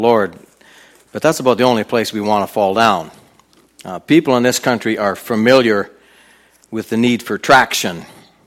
Lord, but that's about the only place we want to fall down. People in this country are familiar with the need for traction.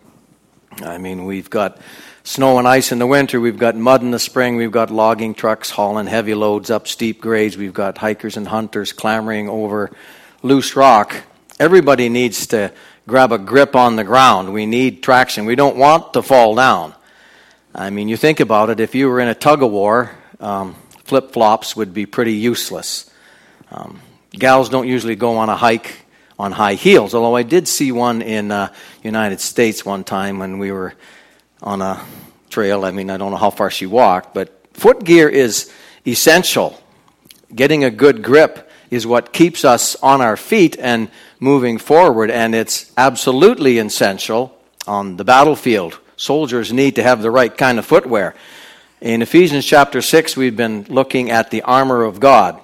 I mean, we've got snow and ice in the winter, we've got mud in the spring, we've got logging trucks hauling heavy loads up steep grades, we've got hikers and hunters clambering over loose rock. Everybody needs to grab a grip on the ground. We need traction. We don't want to fall down. I mean, you think about it, if you were in a tug-of-war, flip-flops would be pretty useless. Gals don't usually go on a hike on high heels, although I did see one in United States one time when we were on a trail. I mean, I don't know how far she walked, but foot gear is essential. Getting a good grip is what keeps us on our feet and moving forward, and it's absolutely essential on the battlefield. Soldiers need to have the right kind of footwear. In Ephesians chapter 6, we've been looking at the armor of God.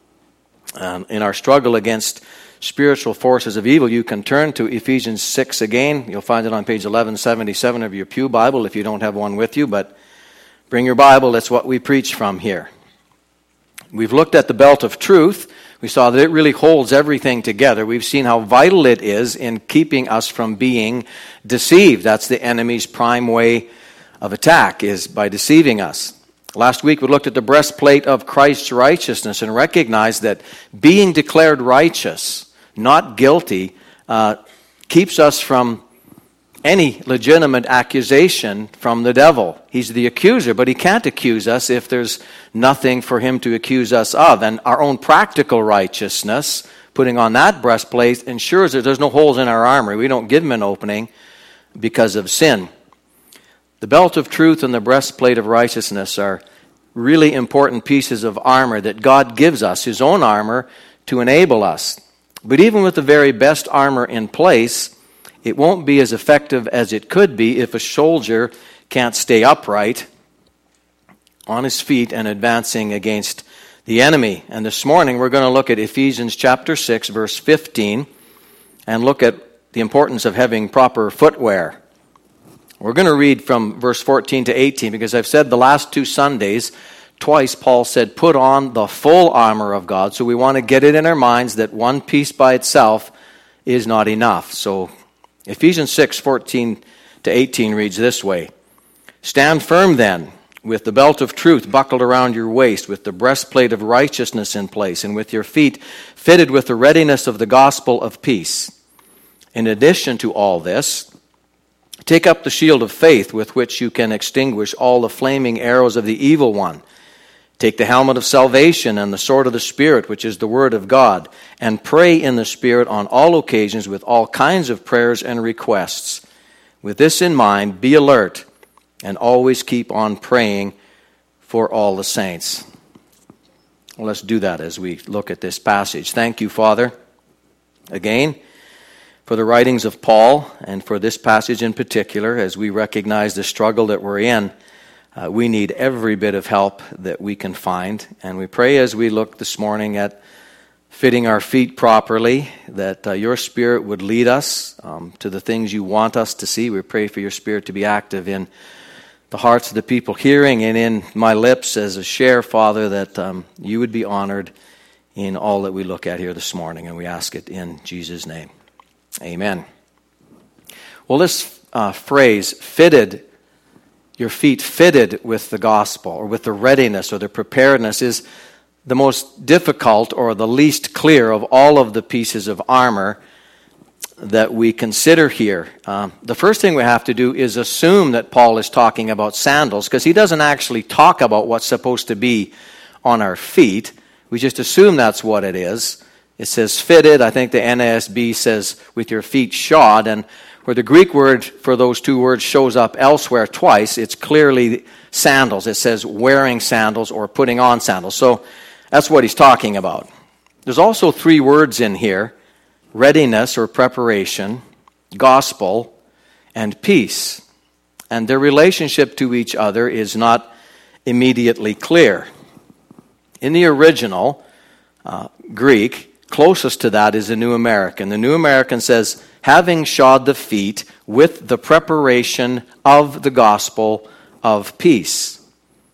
In our struggle against spiritual forces of evil, you can turn to Ephesians 6 again. You'll find it on page 1177 of your Pew Bible if you don't have one with you, but bring your Bible. That's what we preach from here. We've looked at the belt of truth. We saw that it really holds everything together. We've seen how vital it is in keeping us from being deceived. That's the enemy's prime way of attack, is by deceiving us. Last week we looked at the breastplate of Christ's righteousness and recognized that being declared righteous, not guilty, keeps us from any legitimate accusation from the devil. He's the accuser, but he can't accuse us if there's nothing for him to accuse us of. And our own practical righteousness, putting on that breastplate, ensures that there's no holes in our armor. We don't give him an opening because of sin. The belt of truth and the breastplate of righteousness are really important pieces of armor that God gives us, his own armor, to enable us. But even with the very best armor in place, it won't be as effective as it could be if a soldier can't stay upright on his feet and advancing against the enemy. And this morning we're going to look at Ephesians chapter 6, verse 15, and look at the importance of having proper footwear. We're going to read from verse 14 to 18 because I've said the last 2 Sundays, twice Paul said, put on the full armor of God. So we want to get it in our minds that one piece by itself is not enough. So Ephesians 6, 14 to 18 reads this way. Stand firm then, with the belt of truth buckled around your waist, with the breastplate of righteousness in place, and with your feet fitted with the readiness of the gospel of peace. In addition to all this, take up the shield of faith with which you can extinguish all the flaming arrows of the evil one. Take the helmet of salvation and the sword of the Spirit, which is the word of God, and pray in the Spirit on all occasions with all kinds of prayers and requests. With this in mind, be alert and always keep on praying for all the saints. Well, let's do that as we look at this passage. Thank you, Father, again, for the writings of Paul and for this passage in particular. As we recognize the struggle that we're in, we need every bit of help that we can find. And we pray as we look this morning at fitting our feet properly, that your Spirit would lead us to the things you want us to see. We pray for your Spirit to be active in the hearts of the people hearing and in my lips as a share, Father, that you would be honored in all that we look at here this morning. And we ask it in Jesus' name. Amen. Well, this phrase, fitted, your feet fitted with the gospel or with the readiness or the preparedness, is the most difficult or the least clear of all of the pieces of armor that we consider here. The first thing we have to do is assume that Paul is talking about sandals, because he doesn't actually talk about what's supposed to be on our feet. We just assume that's what it is. It says fitted. I think the NASB says with your feet shod. And where the Greek word for those two words shows up elsewhere twice, it's clearly sandals. It says wearing sandals or putting on sandals. So that's what he's talking about. There's also 3 words in here: readiness or preparation, gospel, and peace. And their relationship to each other is not immediately clear. In the original Greek, closest to that is the New American. The New American says, having shod the feet with the preparation of the gospel of peace.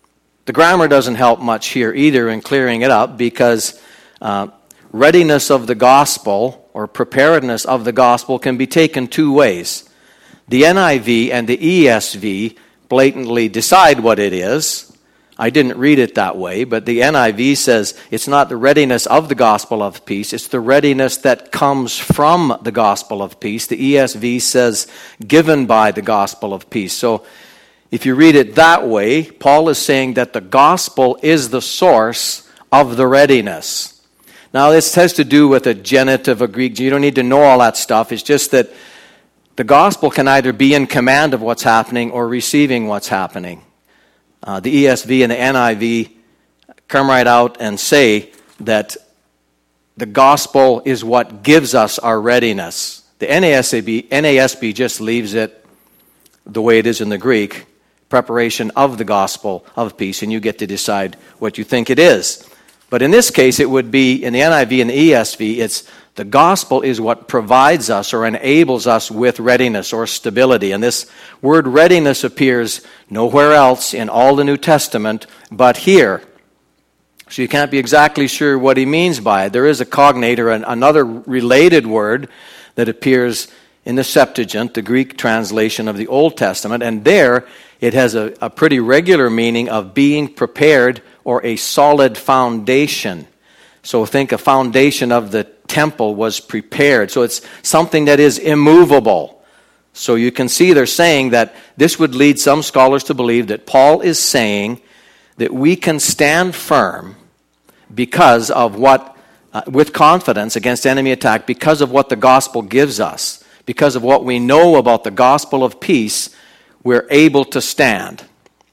The grammar doesn't help much here either in clearing it up, because readiness of the gospel or preparedness of the gospel can be taken two ways. The NIV and the ESV blatantly decide what it is. I didn't read it that way, but the NIV says it's not the readiness of the gospel of peace, it's the readiness that comes from the gospel of peace. The ESV says given by the gospel of peace. So if you read it that way, Paul is saying that the gospel is the source of the readiness. Now this has to do with a genitive, a Greek. You don't need to know all that stuff. It's just that the gospel can either be in command of what's happening or receiving what's happening. The ESV and the NIV come right out and say that the gospel is what gives us our readiness. The NASB just leaves it the way it is in the Greek, preparation of the gospel of peace, and you get to decide what you think it is. But in this case, it would be, in the NIV and the ESV, it's the gospel is what provides us or enables us with readiness or stability. And this word readiness appears nowhere else in all the New Testament but here. So you can't be exactly sure what he means by it. There is a cognate or another related word that appears in the Septuagint, the Greek translation of the Old Testament, and there it has a pretty regular meaning of being prepared or a solid foundation. So think a foundation of the temple was prepared. So it's something that is immovable. So you can see they're saying that this would lead some scholars to believe that Paul is saying that we can stand firm because of what, with confidence against enemy attack, because of what the gospel gives us, because of what we know about the gospel of peace, we're able to stand.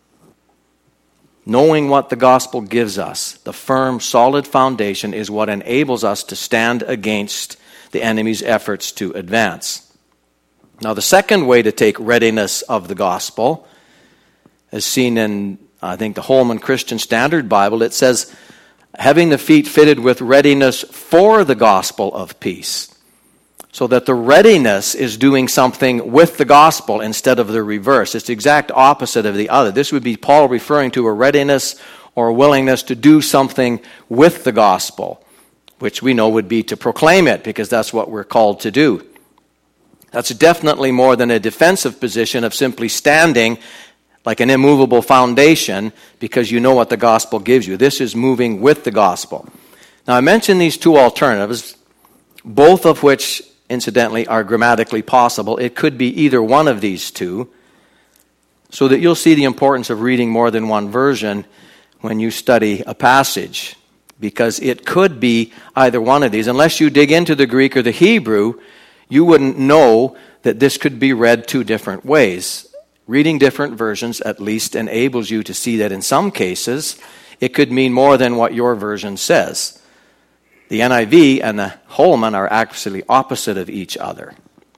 Knowing what the gospel gives us, the firm, solid foundation is what enables us to stand against the enemy's efforts to advance. Now, the second way to take readiness of the gospel, as seen in, I think, the Holman Christian Standard Bible, it says, having the feet fitted with readiness for the gospel of peace. So that the readiness is doing something with the gospel instead of the reverse. It's the exact opposite of the other. This would be Paul referring to a readiness or a willingness to do something with the gospel, which we know would be to proclaim it, because that's what we're called to do. That's definitely more than a defensive position of simply standing like an immovable foundation because you know what the gospel gives you. This is moving with the gospel. Now, I mentioned these two alternatives, both of which, incidentally, are grammatically possible. It could be either one of these two, so that you'll see the importance of reading more than one version when you study a passage, because it could be either one of these. Unless you dig into the Greek or the Hebrew, you wouldn't know that this could be read two different ways. Reading different versions at least enables you to see that in some cases it could mean more than what your version says. The NIV and the Holman are actually opposite of each other.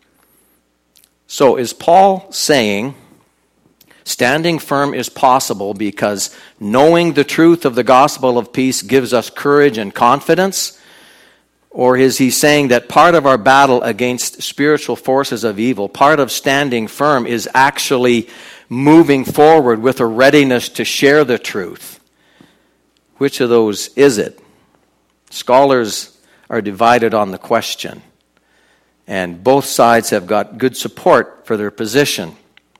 So is Paul saying standing firm is possible because knowing the truth of the gospel of peace gives us courage and confidence? Or is he saying that part of our battle against spiritual forces of evil, part of standing firm, is actually moving forward with a readiness to share the truth? Which of those is it? Scholars are divided on the question, and both sides have got good support for their position.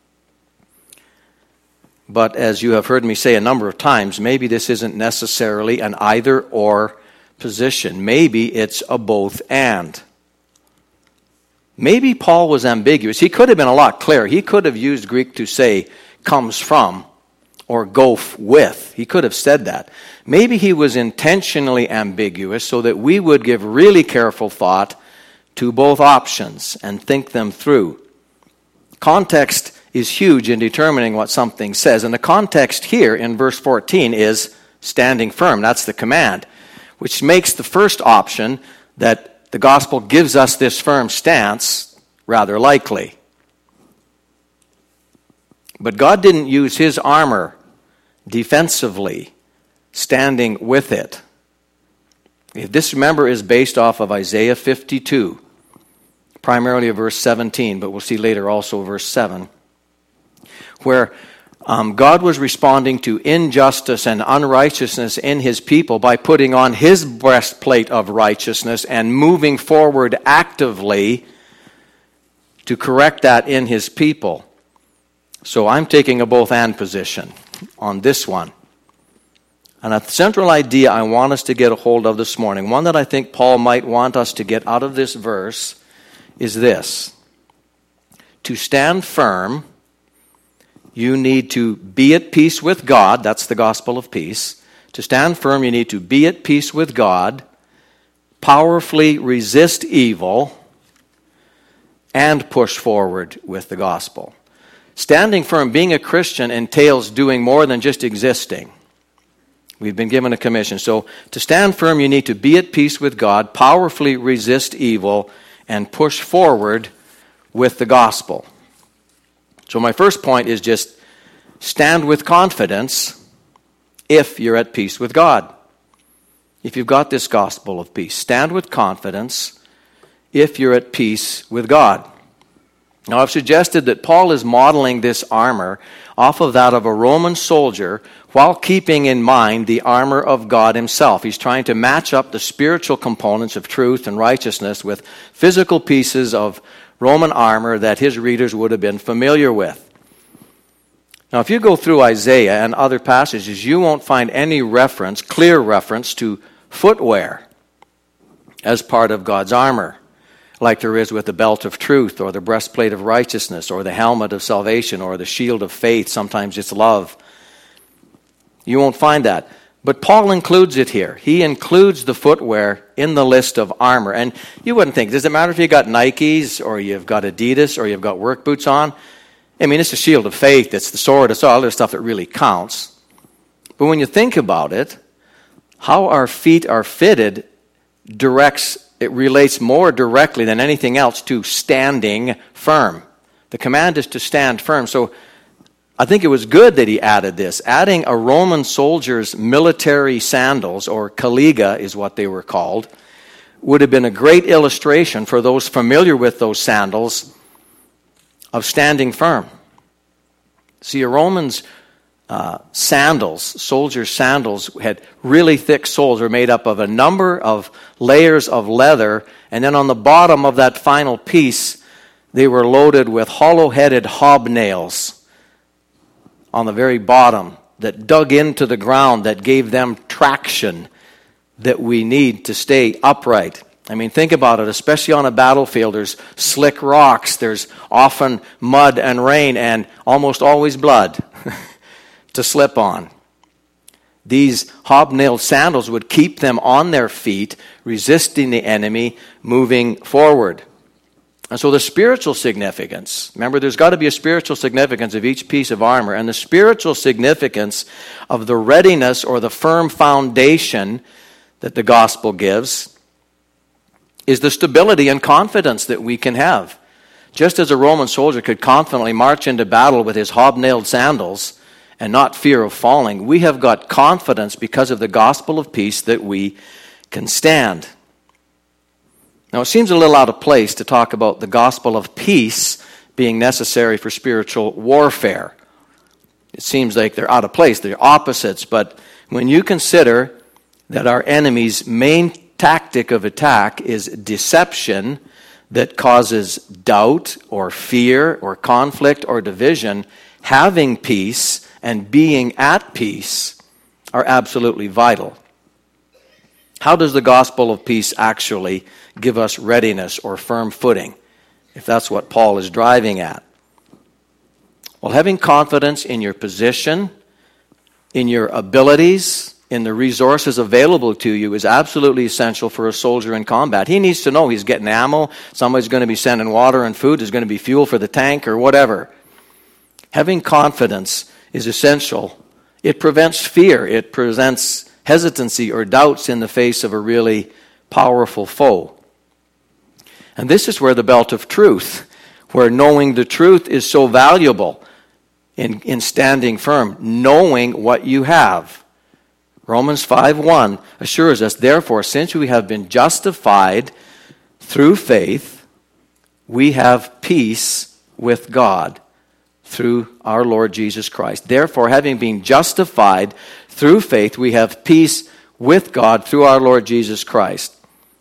But as you have heard me say a number of times, maybe this isn't necessarily an either-or position. Maybe it's a both-and. Maybe Paul was ambiguous. He could have been a lot clearer. He could have used Greek to say, comes from, or go with. He could have said that. Maybe he was intentionally ambiguous so that we would give really careful thought to both options and think them through. Context is huge in determining what something says. And the context here in verse 14 is standing firm. That's the command, which makes the first option, that the gospel gives us this firm stance, rather likely. But God didn't use his armor defensively, standing with it. If this, remember, is based off of Isaiah 52, primarily of verse 17, but we'll see later also verse 7, where God was responding to injustice and unrighteousness in his people by putting on his breastplate of righteousness and moving forward actively to correct that in his people. So I'm taking a both-and position on this one. And a central idea I want us to get a hold of this morning, one that I think Paul might want us to get out of this verse, is this. To stand firm, you need to be at peace with God. That's the gospel of peace. To stand firm, you need to be at peace with God, powerfully resist evil, and push forward with the gospel. Standing firm, being a Christian, entails doing more than just existing. We've been given a commission. So to stand firm, you need to be at peace with God, powerfully resist evil, and push forward with the gospel. So my first point is just stand with confidence if you're at peace with God. If you've got this gospel of peace, stand with confidence if you're at peace with God. Now, I've suggested that Paul is modeling this armor off of that of a Roman soldier while keeping in mind the armor of God himself. He's trying to match up the spiritual components of truth and righteousness with physical pieces of Roman armor that his readers would have been familiar with. Now, if you go through Isaiah and other passages, you won't find any clear reference to footwear as part of God's armor, like there is with the belt of truth or the breastplate of righteousness or the helmet of salvation or the shield of faith. Sometimes it's love. You won't find that. But Paul includes it here. He includes the footwear in the list of armor. And you wouldn't think, does it matter if you got Nikes or you've got Adidas or you've got work boots on? I mean, it's the shield of faith, it's the sword, it's all other stuff that really counts. But when you think about it, how our feet are fitted it relates more directly than anything else to standing firm. The command is to stand firm. So I think it was good that he added this. Adding a Roman soldier's military sandals, or caliga is what they were called, would have been a great illustration for those familiar with those sandals of standing firm. See, a Roman's soldiers' sandals, had really thick soles. Were made up of a number of layers of leather, and then on the bottom of that final piece, they were loaded with hollow-headed hobnails on the very bottom that dug into the ground, that gave them traction that we need to stay upright. I mean, think about it, especially on a battlefield. There's slick rocks, there's often mud and rain, and almost always blood to slip on. These hobnailed sandals would keep them on their feet, resisting the enemy, moving forward. And so the spiritual significance, remember, there's got to be a spiritual significance of each piece of armor, and the spiritual significance of the readiness or the firm foundation that the gospel gives is the stability and confidence that we can have. Just as a Roman soldier could confidently march into battle with his hobnailed sandals and not fear of falling, we have got confidence because of the gospel of peace that we can stand. Now, it seems a little out of place to talk about the gospel of peace being necessary for spiritual warfare. It seems like they're out of place, they're opposites, but when you consider that our enemy's main tactic of attack is deception that causes doubt or fear or conflict or division, having peace and being at peace are absolutely vital. How does the gospel of peace actually give us readiness or firm footing, if that's what Paul is driving at? Well, having confidence in your position, in your abilities, in the resources available to you is absolutely essential for a soldier in combat. He needs to know he's getting ammo, somebody's going to be sending water and food, there's going to be fuel for the tank or whatever. Having confidence is essential. It prevents fear. It prevents hesitancy or doubts in the face of a really powerful foe. And this is where the belt of truth, where knowing the truth is so valuable in standing firm, knowing what you have. Romans 5:1 assures us, therefore, since we have been justified through faith, we have peace with God through our Lord Jesus Christ. Therefore, having been justified through faith, we have peace with God through our Lord Jesus Christ.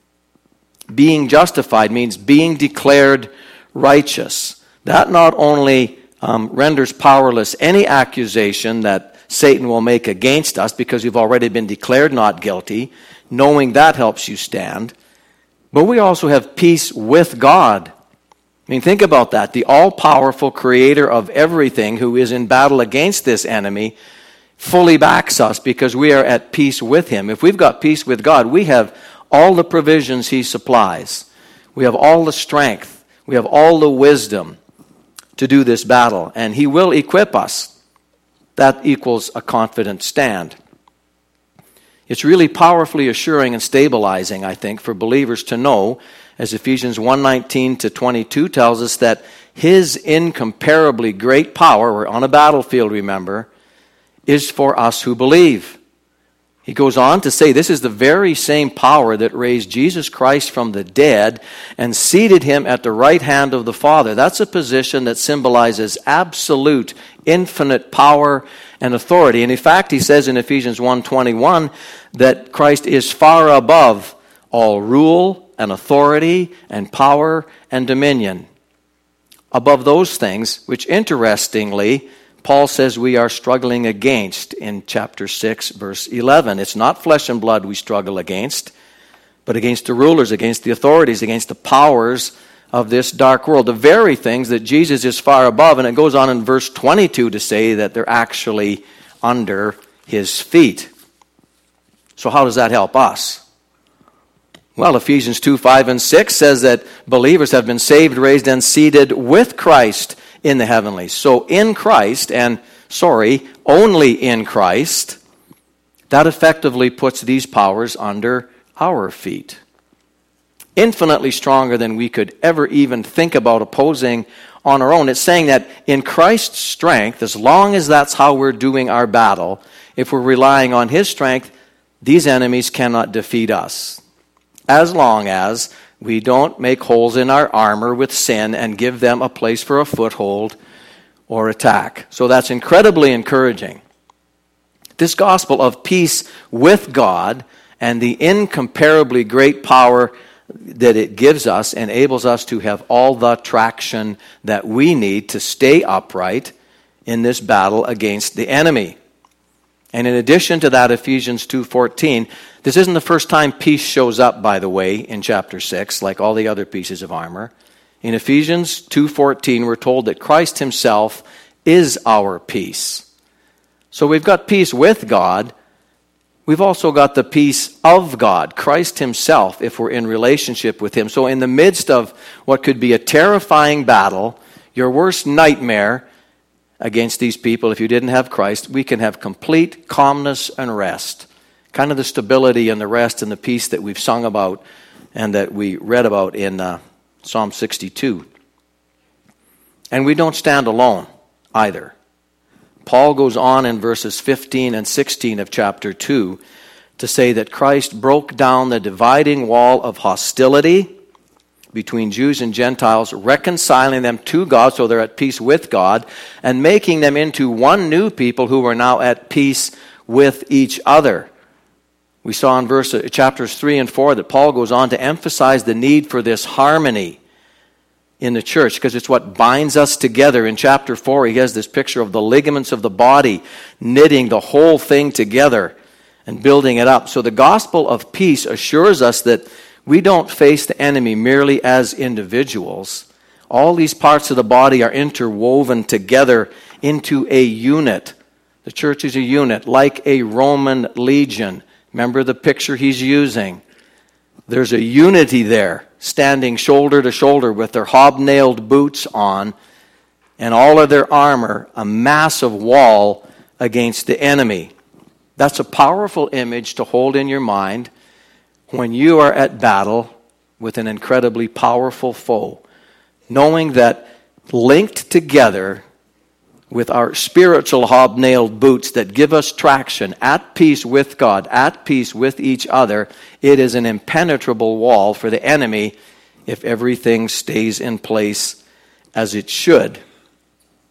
Being justified means being declared righteous. That not only renders powerless any accusation that Satan will make against us because we've already been declared not guilty. Knowing that helps you stand. But we also have peace with God. I mean, think about that. The all-powerful creator of everything who is in battle against this enemy fully backs us because we are at peace with him. If we've got peace with God, we have all the provisions he supplies. We have all the strength. We have all the wisdom to do this battle. And he will equip us. That equals a confident stand. It's really powerfully assuring and stabilizing, I think, for believers to know, as Ephesians 1:19-22 tells us, that his incomparably great power, we're on a battlefield, remember, is for us who believe. He goes on to say this is the very same power that raised Jesus Christ from the dead and seated him at the right hand of the Father. That's a position that symbolizes absolute, infinite power and authority. And in fact, he says in Ephesians 1:21 that Christ is far above all rule and authority and power and dominion. Above those things, which interestingly, Paul says we are struggling against in chapter 6, verse 11. It's not flesh and blood we struggle against, but against the rulers, against the authorities, against the powers of this dark world. The very things that Jesus is far above, and it goes on in verse 22 to say that they're actually under his feet. So how does that help us? Well, Ephesians 2:5-6 says that believers have been saved, raised, and seated with Christ in the heavenlies. So in Christ, only in Christ, that effectively puts these powers under our feet. Infinitely stronger than we could ever even think about opposing on our own. It's saying that in Christ's strength, as long as that's how we're doing our battle, if we're relying on his strength, these enemies cannot defeat us. As long as we don't make holes in our armor with sin and give them a place for a foothold or attack. So that's incredibly encouraging. This gospel of peace with God and the incomparably great power that it gives us enables us to have all the traction that we need to stay upright in this battle against the enemy. And in addition to that, Ephesians 2:14, this isn't the first time peace shows up, by the way, in chapter 6, like all the other pieces of armor. In Ephesians 2:14, we're told that Christ himself is our peace. So we've got peace with God. We've also got the peace of God, Christ himself, if we're in relationship with him. So in the midst of what could be a terrifying battle, your worst nightmare against these people, if you didn't have Christ, we can have complete calmness and rest. Kind of the stability and the rest and the peace that we've sung about and that we read about in Psalm 62. And we don't stand alone either. Paul goes on in verses 15 and 16 of chapter 2 to say that Christ broke down the dividing wall of hostility between Jews and Gentiles, reconciling them to God so they're at peace with God, and making them into one new people who are now at peace with each other. We saw in chapters 3 and 4 that Paul goes on to emphasize the need for this harmony in the church because it's what binds us together. In chapter 4, he has this picture of the ligaments of the body knitting the whole thing together and building it up. So the gospel of peace assures us that we don't face the enemy merely as individuals. All these parts of the body are interwoven together into a unit. The church is a unit, like a Roman legion. Remember the picture he's using. There's a unity there, standing shoulder to shoulder with their hobnailed boots on and all of their armor, a massive wall against the enemy. That's a powerful image to hold in your mind when you are at battle with an incredibly powerful foe, knowing that linked together with our spiritual hobnailed boots that give us traction, at peace with God, at peace with each other, it is an impenetrable wall for the enemy if everything stays in place as it should.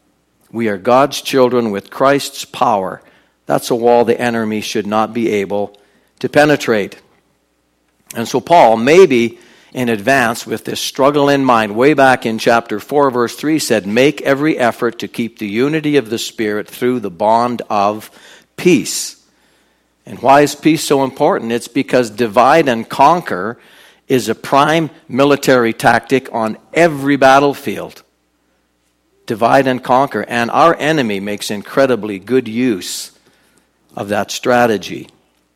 We are God's children with Christ's power. That's a wall the enemy should not be able to penetrate. And so Paul, maybe in advance with this struggle in mind, way back in chapter 4, verse 3, said, make every effort to keep the unity of the Spirit through the bond of peace. And why is peace so important? It's because divide and conquer is a prime military tactic on every battlefield. Divide and conquer. And our enemy makes incredibly good use of that strategy.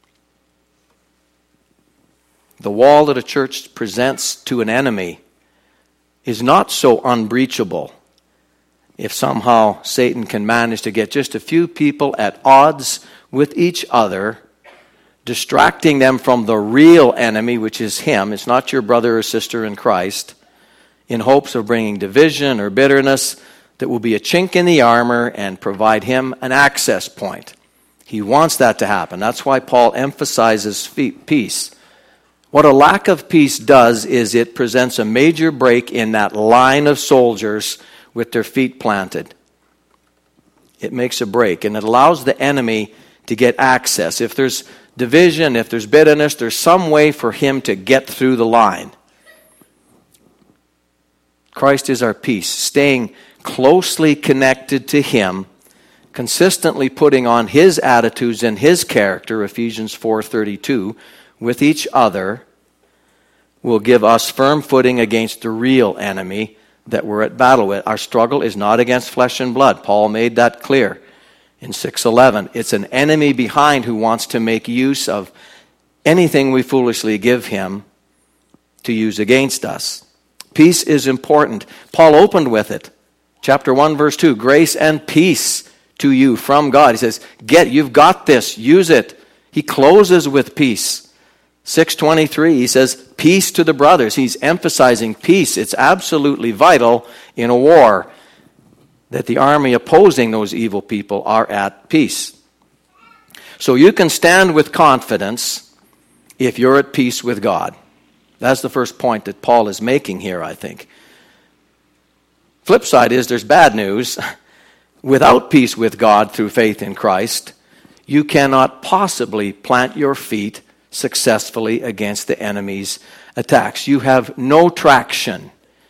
The wall that a church presents to an enemy is not so unbreachable if somehow Satan can manage to get just a few people at odds with each other, distracting them from the real enemy, which is him. It's not your brother or sister in Christ, in hopes of bringing division or bitterness that will be a chink in the armor and provide him an access point. He wants that to happen. That's why Paul emphasizes peace. What a lack of peace does is it presents a major break in that line of soldiers with their feet planted. It makes a break, and it allows the enemy to get access. If there's division, if there's bitterness, there's some way for him to get through the line. Christ is our peace. Staying closely connected to him, consistently putting on his attitudes and his character, Ephesians 4:32, with each other, will give us firm footing against the real enemy that we're at battle with. Our struggle is not against flesh and blood. Paul made that clear in 6:11. It's an enemy behind who wants to make use of anything we foolishly give him to use against us. Peace is important. Paul opened with it. Chapter 1, verse 2, grace and peace to you from God. He says, you've got this, use it. He closes with peace. 6:23, he says, peace to the brothers. He's emphasizing peace. It's absolutely vital in a war that the army opposing those evil people are at peace. So you can stand with confidence if you're at peace with God. That's the first point that Paul is making here, I think. Flip side is there's bad news. Without peace with God through faith in Christ, you cannot possibly plant your feet successfully against the enemy's attacks. You have no traction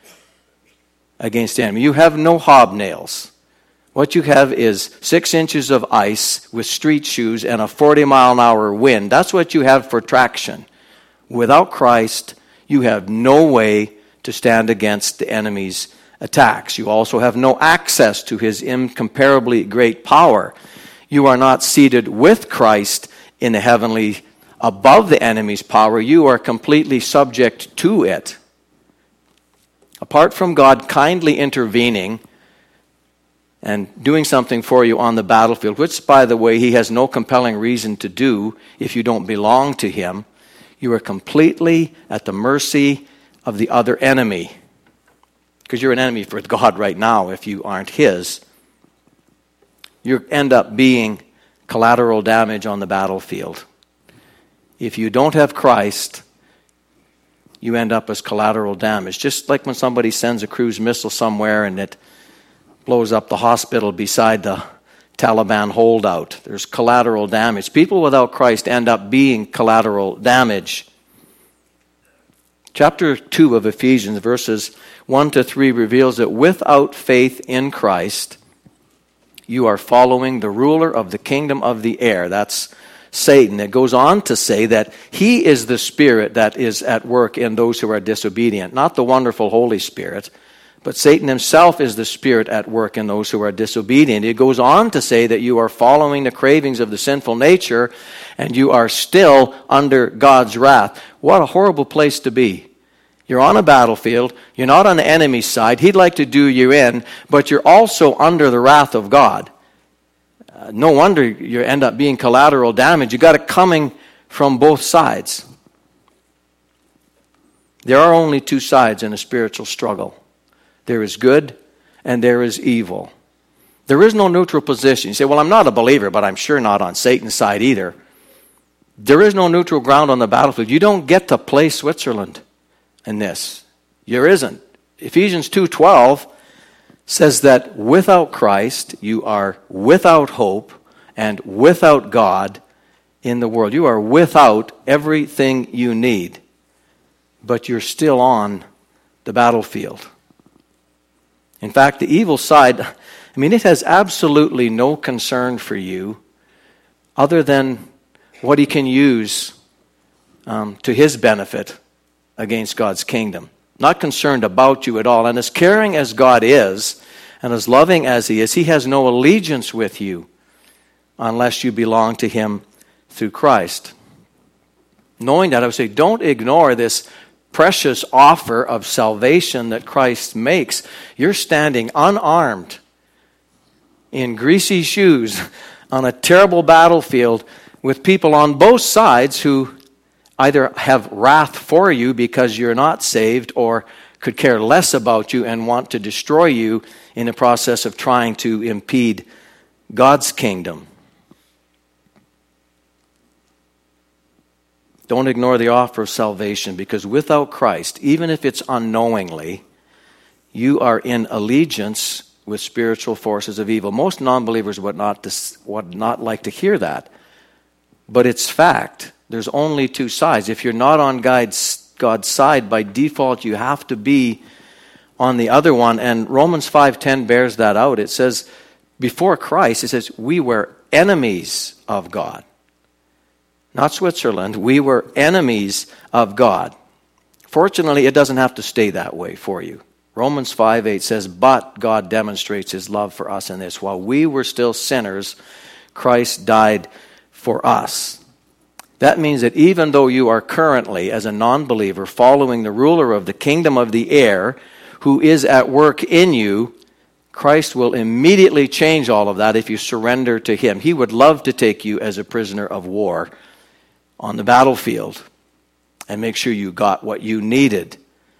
against the enemy. You have no hobnails. What you have is 6 inches of ice with street shoes and a 40-mile-an-hour wind. That's what you have for traction. Without Christ, you have no way to stand against the enemy's attacks. You also have no access to his incomparably great power. You are not seated with Christ in the heavenly above the enemy's power. You are completely subject to it. Apart from God kindly intervening and doing something for you on the battlefield, which, by the way, he has no compelling reason to do if you don't belong to him, you are completely at the mercy of the other enemy. Because you're an enemy for God right now if you aren't his. You end up being collateral damage on the battlefield. If you don't have Christ, you end up as collateral damage. Just like when somebody sends a cruise missile somewhere and it blows up the hospital beside the Taliban holdout. There's collateral damage. People without Christ end up being collateral damage. Chapter 2 of Ephesians, verses 1-3, reveals that without faith in Christ, you are following the ruler of the kingdom of the air. That's Satan. It goes on to say that he is the spirit that is at work in those who are disobedient, not the wonderful Holy Spirit, but Satan himself is the spirit at work in those who are disobedient. It goes on to say that you are following the cravings of the sinful nature and you are still under God's wrath. What a horrible place to be. You're on a battlefield, you're not on the enemy's side, he'd like to do you in, but you're also under the wrath of God. No wonder you end up being collateral damage. You got it coming from both sides. There are only two sides in a spiritual struggle. There is good and there is evil. There is no neutral position. You say, well, I'm not a believer, but I'm sure not on Satan's side either. There is no neutral ground on the battlefield. You don't get to play Switzerland in this. There isn't. Ephesians 2:12 says that without Christ, you are without hope and without God in the world. You are without everything you need, but you're still on the battlefield. In fact, the evil side, it has absolutely no concern for you other than what he can use to his benefit against God's kingdom. Not concerned about you at all. And as caring as God is, and as loving as he is, he has no allegiance with you unless you belong to him through Christ. Knowing that, I would say, don't ignore this precious offer of salvation that Christ makes. You're standing unarmed in greasy shoes on a terrible battlefield with people on both sides who either have wrath for you because you're not saved or could care less about you and want to destroy you in the process of trying to impede God's kingdom. Don't ignore the offer of salvation, because without Christ, even if it's unknowingly, you are in allegiance with spiritual forces of evil. Most non-believers would not like to hear that, but it's fact. There's only two sides. If you're not on God's side, by default, you have to be on the other one. And Romans 5:10 bears that out. It says, before Christ, it says, we were enemies of God. Not Switzerland. We were enemies of God. Fortunately, it doesn't have to stay that way for you. Romans 5:8 says, but God demonstrates his love for us in this: while we were still sinners, Christ died for us. That means that even though you are currently, as a non-believer, following the ruler of the kingdom of the air, who is at work in you, Christ will immediately change all of that if you surrender to him. He would love to take you as a prisoner of war on the battlefield and make sure you got what you needed.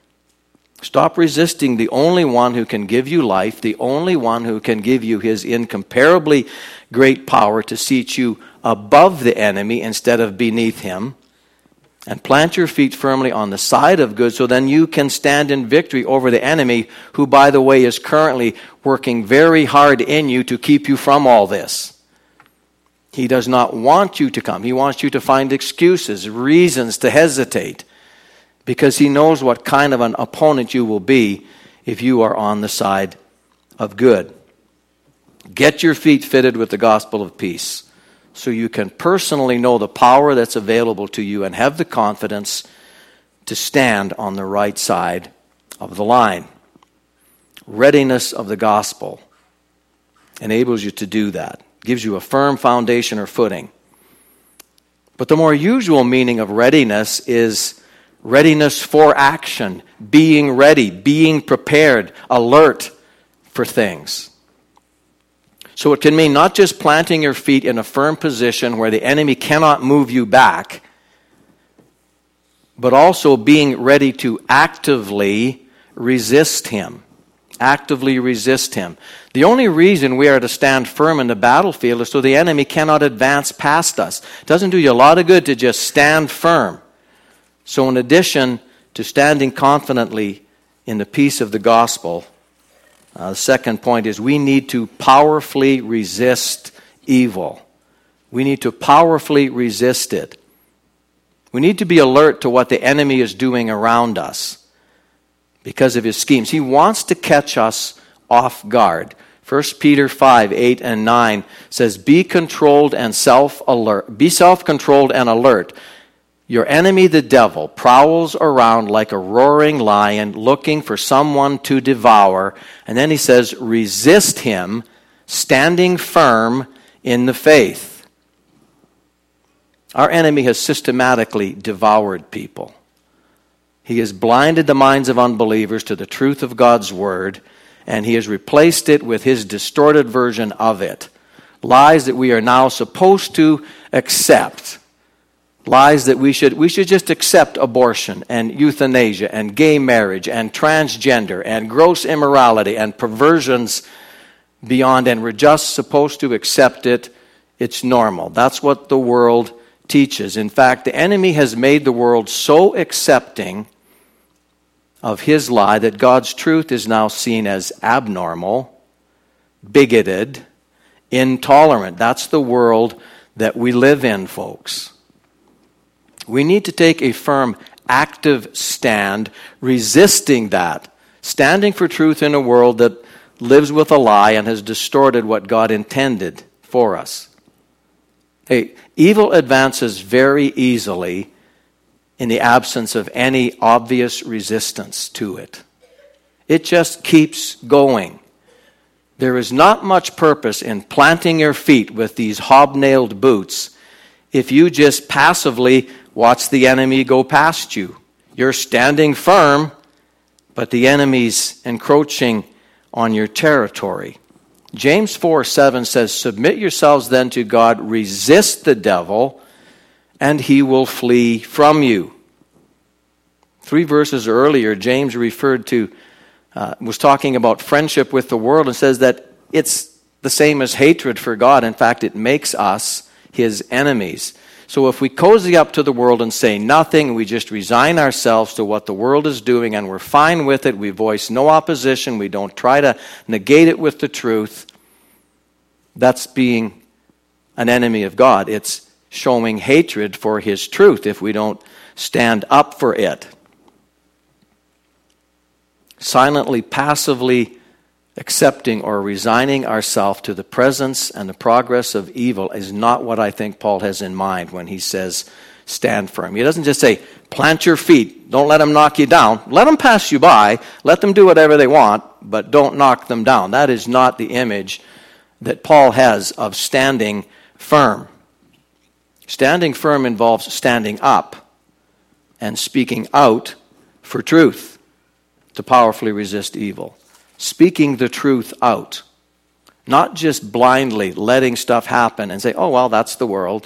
Stop resisting the only one who can give you life, the only one who can give you his incomparably great power to seat you above the enemy instead of beneath him, and plant your feet firmly on the side of good, so then you can stand in victory over the enemy, who, by the way, is currently working very hard in you to keep you from all this. He does not want you to come. He wants you to find excuses, reasons to hesitate, because he knows what kind of an opponent you will be if you are on the side of good. Get your feet fitted with the gospel of peace, so you can personally know the power that's available to you and have the confidence to stand on the right side of the line. Readiness of the gospel enables you to do that. Gives you a firm foundation or footing. But the more usual meaning of readiness is readiness for action, being ready, being prepared, alert for things. So it can mean not just planting your feet in a firm position where the enemy cannot move you back, but also being ready to actively resist him. Actively resist him. The only reason we are to stand firm in the battlefield is so the enemy cannot advance past us. It doesn't do you a lot of good to just stand firm. So in addition to standing confidently in the peace of the gospel, the second point is we need to powerfully resist evil. We need to powerfully resist it. We need to be alert to what the enemy is doing around us because of his schemes. He wants to catch us off guard. 1 Peter 5:8 and 9 says, be controlled and self-alert. Be self-controlled and alert. Your enemy, the devil, prowls around like a roaring lion looking for someone to devour. And then he says, resist him, standing firm in the faith. Our enemy has systematically devoured people. He has blinded the minds of unbelievers to the truth of God's word, and he has replaced it with his distorted version of it. Lies that we are now supposed to accept. Lies that we should just accept abortion and euthanasia and gay marriage and transgender and gross immorality and perversions beyond, and we're just supposed to accept it. It's normal. That's what the world teaches. In fact, the enemy has made the world so accepting of his lie that God's truth is now seen as abnormal, bigoted, intolerant. That's the world that we live in, folks. We need to take a firm, active stand, resisting that, standing for truth in a world that lives with a lie and has distorted what God intended for us. Hey, evil advances very easily in the absence of any obvious resistance to it. It just keeps going. There is not much purpose in planting your feet with these hobnailed boots if you just passively watch the enemy go past you. You're standing firm, but the enemy's encroaching on your territory. James 4:7 says, "Submit yourselves then to God, resist the devil, and he will flee from you." 3 verses earlier, James was talking about friendship with the world and says that it's the same as hatred for God. In fact, it makes us his enemies. So if we cozy up to the world and say nothing, we just resign ourselves to what the world is doing and we're fine with it, we voice no opposition, we don't try to negate it with the truth, that's being an enemy of God. It's showing hatred for his truth if we don't stand up for it. Silently, passively accepting or resigning ourselves to the presence and the progress of evil is not what I think Paul has in mind when he says stand firm. He doesn't just say plant your feet, don't let them knock you down. Let them pass you by, let them do whatever they want, but don't knock them down. That is not the image that Paul has of standing firm. Standing firm involves standing up and speaking out for truth to powerfully resist evil. Speaking the truth out. Not just blindly letting stuff happen and say, oh, well, that's the world.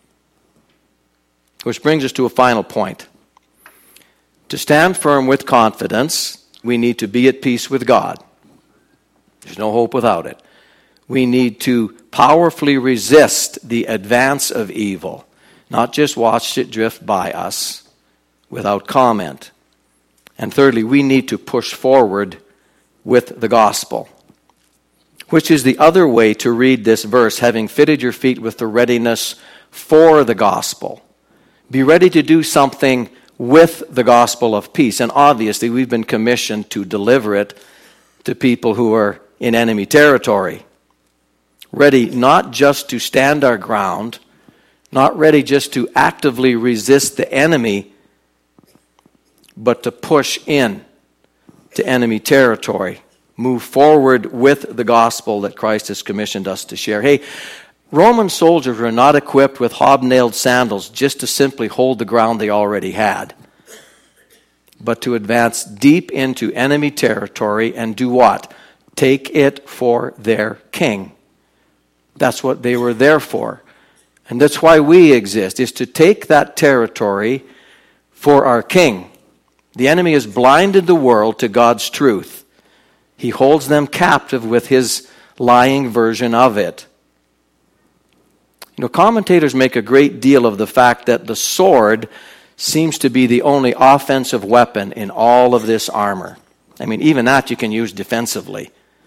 Which brings us to a final point. To stand firm with confidence, we need to be at peace with God. There's no hope without it. We need to powerfully resist the advance of evil, not just watch it drift by us without comment. And thirdly, we need to push forward with the gospel, which is the other way to read this verse, having fitted your feet with the readiness for the gospel. Be ready to do something with the gospel of peace. And obviously, we've been commissioned to deliver it to people who are in enemy territory. Ready not just to stand our ground, not ready just to actively resist the enemy, but to push in to enemy territory. Move forward with the gospel that Christ has commissioned us to share. Hey, Roman soldiers were not equipped with hobnailed sandals just to simply hold the ground they already had, but to advance deep into enemy territory and do what? Take it for their king. That's what they were there for. And that's why we exist, is to take that territory for our king. The enemy has blinded the world to God's truth. He holds them captive with his lying version of it. You know, commentators make a great deal of the fact that the sword seems to be the only offensive weapon in all of this armor. I mean, even that you can use defensively.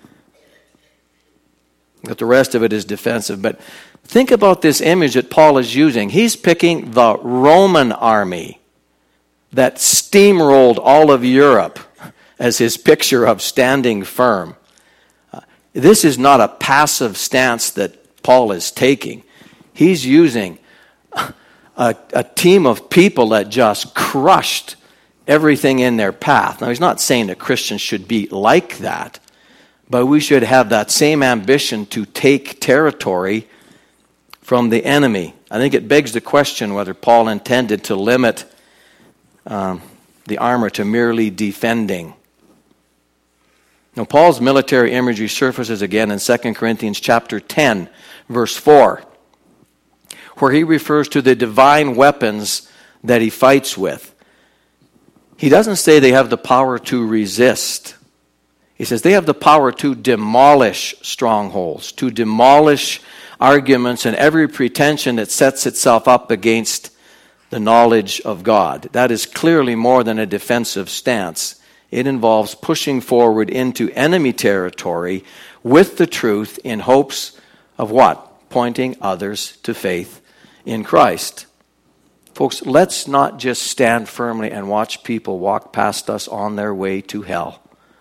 But the rest of it is defensive. But think about this image that Paul is using. He's picking the Roman army that steamrolled all of Europe as his picture of standing firm. This is not a passive stance that Paul is taking. He's using a team of people that just crushed everything in their path. Now, he's not saying that Christians should be like that, but we should have that same ambition to take territory from the enemy. I think it begs the question whether Paul intended to limit the armor to merely defending. Now, Paul's military imagery surfaces again in 2 Corinthians chapter 10, verse 4, where he refers to the divine weapons that he fights with. He doesn't say they have the power to resist. He says they have the power to demolish strongholds, to demolish arguments and every pretension that sets itself up against the knowledge of God. That is clearly more than a defensive stance. It involves pushing forward into enemy territory with the truth in hopes of what? Pointing others to faith in Christ. Folks, let's not just stand firmly and watch people walk past us on their way to hell.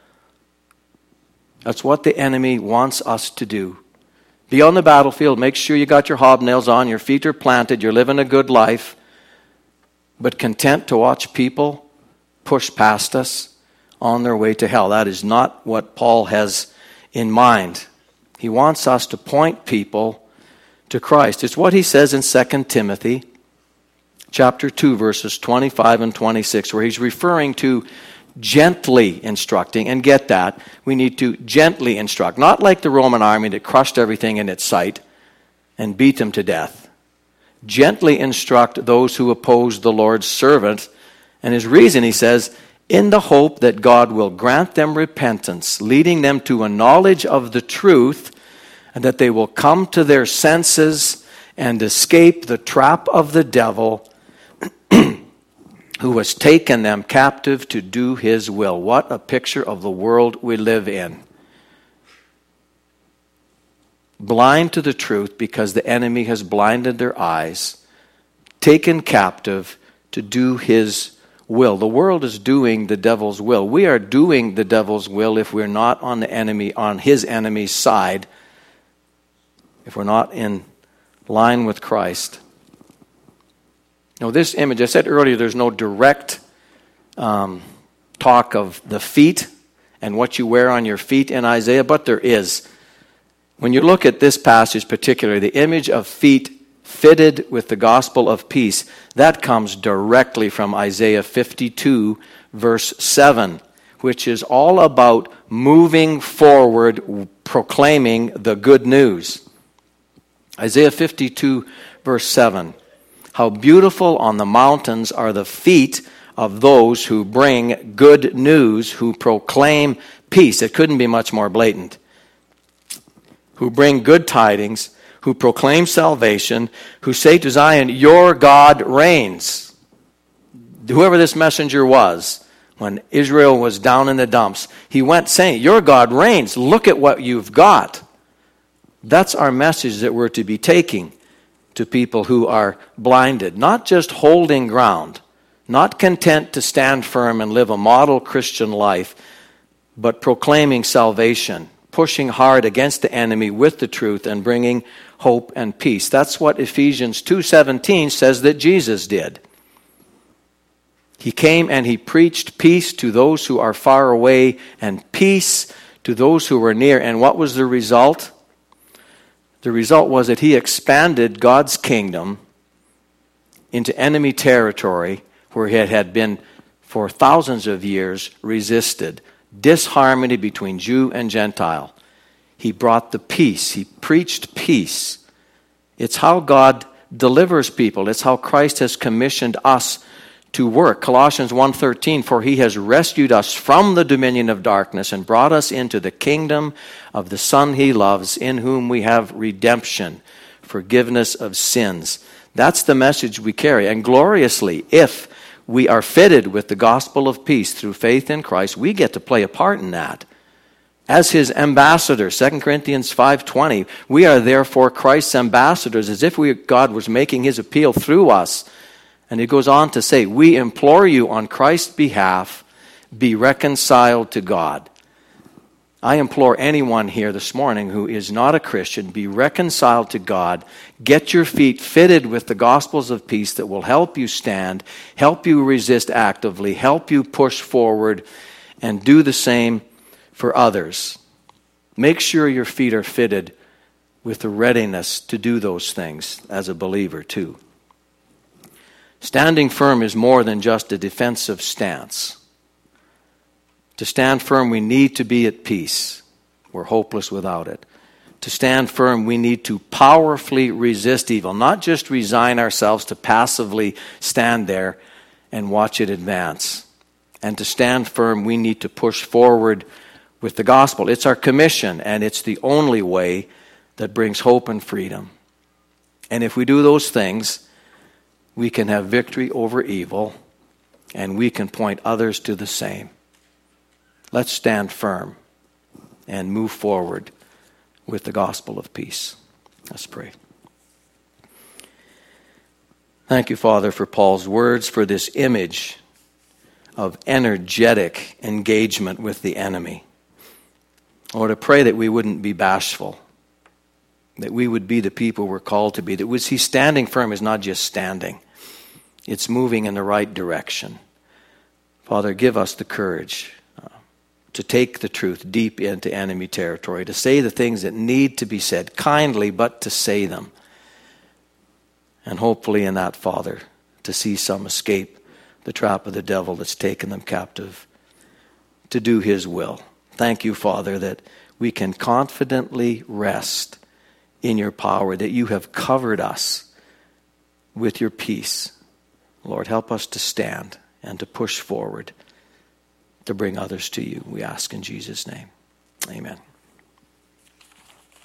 That's what the enemy wants us to do. Be on the battlefield. Make sure you got your hobnails on, your feet are planted, you're living a good life. But content to watch people push past us on their way to hell. That is not what Paul has in mind. He wants us to point people to Christ. It's what he says in 2 Timothy chapter 2, verses 25 and 26, where he's referring to gently instructing. And get that, we need to gently instruct. Not like the Roman army that crushed everything in its sight and beat them to death. Gently instruct those who oppose the Lord's servant. And his reason, he says, in the hope that God will grant them repentance, leading them to a knowledge of the truth, and that they will come to their senses and escape the trap of the devil, who has taken them captive to do his will. What a picture of the world we live in. Blind to the truth because the enemy has blinded their eyes, taken captive to do his will. The world is doing the devil's will. We are doing the devil's will if we're not on his enemy's side, if we're not in line with Christ. Now, this image, I said earlier, there's no direct talk of the feet and what you wear on your feet in Isaiah, but there is. When you look at this passage particularly, the image of feet fitted with the gospel of peace, that comes directly from Isaiah 52, verse 7, which is all about moving forward, proclaiming the good news. Isaiah 52, verse 7. How beautiful on the mountains are the feet of those who bring good news, who proclaim peace. It couldn't be much more blatant. Who bring good tidings, who proclaim salvation, who say to Zion, your God reigns. Whoever this messenger was, when Israel was down in the dumps, he went saying, your God reigns. Look at what you've got. That's our message that we're to be taking to people who are blinded, not just holding ground, not content to stand firm and live a model Christian life, but proclaiming salvation, pushing hard against the enemy with the truth and bringing hope and peace. That's what Ephesians 2:17 says that Jesus did. He came and he preached peace to those who are far away and peace to those who were near. And what was the result? The result was that he expanded God's kingdom into enemy territory where it had been for thousands of years resisted. Disharmony between Jew and Gentile. He brought the peace. He preached peace. It's how God delivers people. It's how Christ has commissioned us to work. Colossians 1:13, for he has rescued us from the dominion of darkness and brought us into the kingdom of the Son he loves, in whom we have redemption, forgiveness of sins. That's the message we carry. And gloriously, if we are fitted with the gospel of peace through faith in Christ, we get to play a part in that. As his ambassador, 2 Corinthians 5:20, we are therefore Christ's ambassadors, as if God was making his appeal through us. And he goes on to say, we implore you on Christ's behalf, be reconciled to God. I implore anyone here this morning who is not a Christian, be reconciled to God. Get your feet fitted with the gospels of peace that will help you stand, help you resist actively, help you push forward, and do the same for others. Make sure your feet are fitted with the readiness to do those things as a believer too. Standing firm is more than just a defensive stance. To stand firm, we need to be at peace. We're hopeless without it. To stand firm, we need to powerfully resist evil, not just resign ourselves to passively stand there and watch it advance. And to stand firm, we need to push forward with the gospel. It's our commission, and it's the only way that brings hope and freedom. And if we do those things, we can have victory over evil, and we can point others to the same. Let's stand firm and move forward with the gospel of peace. Let's pray. Thank you, Father, for Paul's words, for this image of energetic engagement with the enemy. Lord, I pray that we wouldn't be bashful, that we would be the people we're called to be, that we see standing firm is not just standing, it's moving in the right direction. Father, give us the courage to take the truth deep into enemy territory, to say the things that need to be said kindly, but to say them. And hopefully in that, Father, to see some escape the trap of the devil that's taken them captive, to do his will. Thank you, Father, that we can confidently rest in your power, that you have covered us with your peace. Lord, help us to stand and to push forward, to bring others to you. We ask in Jesus' name. Amen.